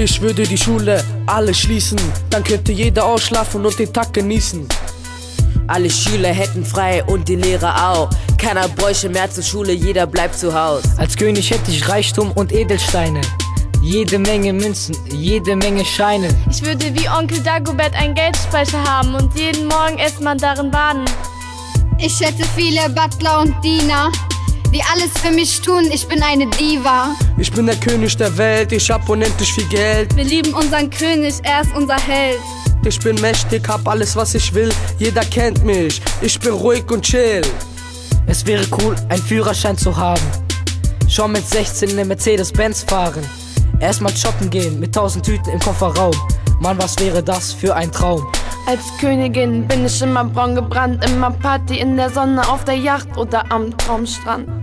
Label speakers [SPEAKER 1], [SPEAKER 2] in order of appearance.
[SPEAKER 1] Ich würde die Schule alle schließen, dann könnte jeder ausschlafen und den Tag genießen.
[SPEAKER 2] Alle Schüler hätten frei und die Lehrer auch. Keiner bräuchte mehr zur Schule, jeder bleibt zu Haus.
[SPEAKER 3] Als König hätte ich Reichtum und Edelsteine, jede Menge Münzen, jede Menge Scheine.
[SPEAKER 4] Ich würde wie Onkel Dagobert einen Geldspeicher haben und jeden Morgen erstmal darin baden.
[SPEAKER 5] Ich hätte viele Butler und Diener, die alles für mich tun, ich bin eine Diva.
[SPEAKER 1] Ich bin der König der Welt, ich hab unendlich viel Geld.
[SPEAKER 5] Wir lieben unseren König, er ist unser Held.
[SPEAKER 1] Ich bin mächtig, hab alles was ich will, jeder kennt mich, ich bin ruhig und chill.
[SPEAKER 3] Es wäre cool, einen Führerschein zu haben, schon mit 16 eine Mercedes-Benz fahren. Erstmal shoppen gehen mit 1000 Tüten im Kofferraum. Mann, was wäre das für ein Traum?
[SPEAKER 4] Als Königin bin ich immer braun gebrannt, immer Party in der Sonne, auf der Yacht oder am Traumstrand.